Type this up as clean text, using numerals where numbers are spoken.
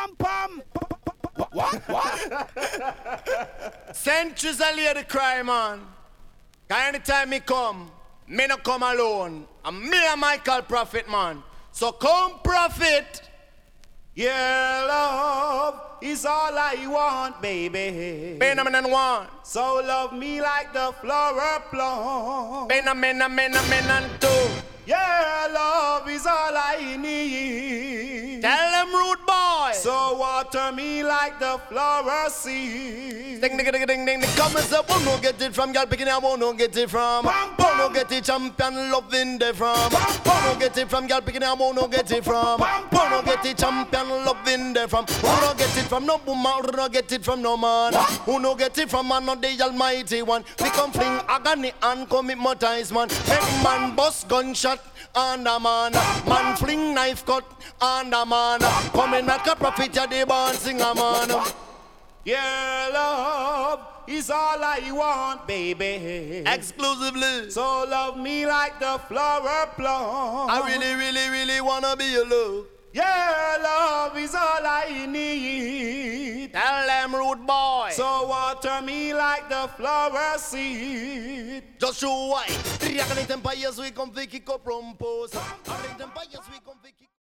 Pam pam. What? Centuries a lady cry, man. Cause anytime me no come alone. And me and Michael Prophet, man. So come, Prophet. Yeah, love is all I want, baby. Benjamin one. So love me like the flower plum. Benjamin and two. Yeah, love is all I need. Tell them, rude boy. So water me like the flower seed. Ding ding ding ding ding. Come and say, won't no get it from y'all picking. I won't no get it from. Won't no get it champion loving the from. Won't no get it from y'all picking. I won't no get it from. Won't no get it champion loving the from. Who no get it from no woman. Who no get it from no man. Who no get it from man not the Almighty One. We come fling agony and commit mortize man. Make man bust gunshot. And a man fling knife cut, and a man coming like a prophet, ya the born singer man. Yeah, love is all I want, baby. Exclusively. So love me like the flower plum. I really wanna be your love. Yeah, love is all I need. Tell them, rude boy. So water me like the flower seed. Just show why. 3 empires we come kick up from post. 3 empires we come kick